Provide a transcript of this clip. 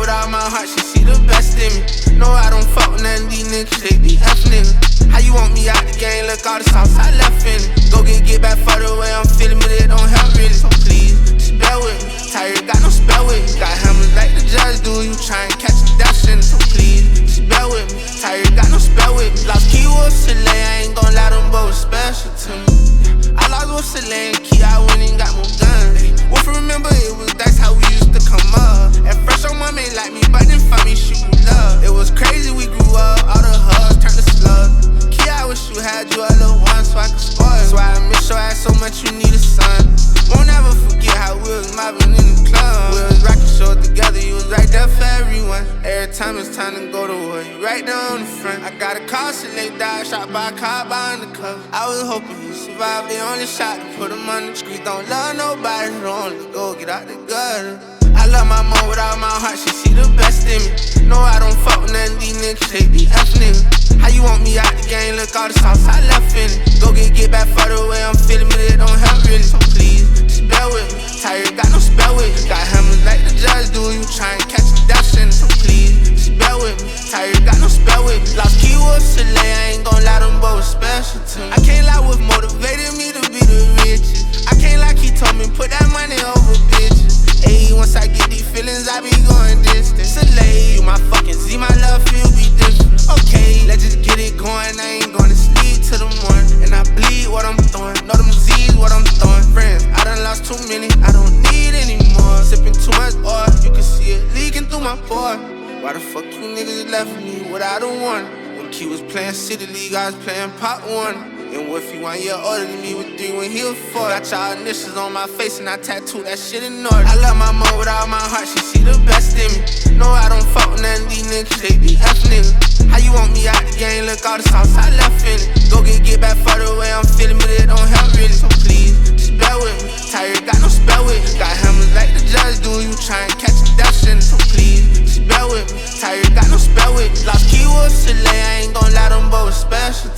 without my heart, she see the best in me. No, I don't fuck with none of these niggas, they be F niggas. How you want me out the game, look all the sauce I left in it. Go get back for the way I'm feeling, but it don't help really. So please, just bear with me. Tired, got no spell with me. Got hammers like the judge do, you try and catch a death sentence. So please, just bear with me. Tired, got no spell with me. Lost Key with Soleil, I ain't gon' lie, them both special to me. I lost with Soleil and Key, I went and got more guns. Wolf remember it was that's how we used to come up. At first your mom ain't like me, but then for me she grew love. It was crazy, we grew up, all the hugs turned to slugs. Key, I wish you had you a little one so I could spoil. So I miss your ass so much you need a son. Won't ever forget how we was mobbing in the club. We was rocking shows together, you was right there for everyone. Every time it's time to go to war, you right there on the front. I got a car, Soleil died, shot by a car behind the cover. I was hoping he survived, they only shot to put him on the street. Don't love nobody, don't only go get out the gutter. I love my mom without my heart, she see the best in me. No, I don't fuck with none of these niggas, they be F niggas. How you want me out the game, look all the sauce I left in it. Go get back for the way I'm feeling, but it don't help really. So please, just bear with me. Tired, got no spell with me. Got hammers like the judge do, you try and catch a death sentence. So please, just bear with me. Tired, got no spell with me. Lost Key with Soleil, I ain't gon' lie, them both special to me. I can't lie, what motivated me to be the richest. I can't lie, he told me put that money over bitches. Ayy, once I get these feelings, I be going distant. Soleil, you my fucking Z, my love feel be different. Okay, let's just get it going, I ain't gonna sleep till the morning. And I bleed what I'm throwing, know them Z's what I'm throwing. Friends, I done lost too many, I don't need anymore. Sipping too much oil, you can see it leaking through my pore. Why the fuck you niggas left me without a warning? When Key was playing City League, I was playing Pop 1. And what if he 1 year older than me with 3 when he was 4? Got y'all initials on my face and I tattooed that shit in order. I love my mom without my heart, she see the best in me. No, I don't fuck with none of these niggas, they be F niggas. How you want me out the game, look all the sauce I left in it. Go get back for the way I'm feeling, but it don't help really. So please, just bear with me. Tired, got no spell with me. Got hammers like the judge do, you try and catch a death sentence. So please, just bear with me. Tired, got no spell with me. Lost Key with Soleil, I ain't gon' lie, them both special.